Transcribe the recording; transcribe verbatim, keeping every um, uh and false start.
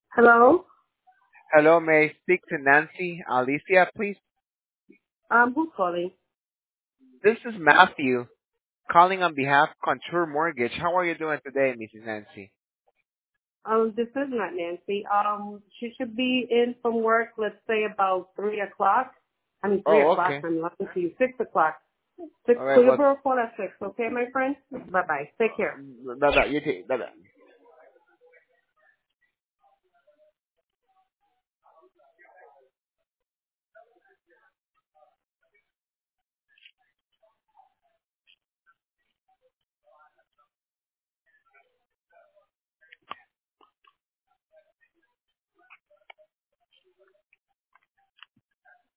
Hello? Hello, may I speak to Nancy Alicia, please? Um, who's calling? This is Matthew, calling on behalf of Contour Mortgage. How are you doing today, Missus Nancy? Um, this is not Nancy. Um, she should be in from work, let's say about three o'clock. I mean, three Oh, o'clock. okay. I'm lying to you. Six o'clock. Six. All So right, you'll well, be a call at six, okay, my friend? Bye bye. Take care. bye-bye. You take, bye-bye.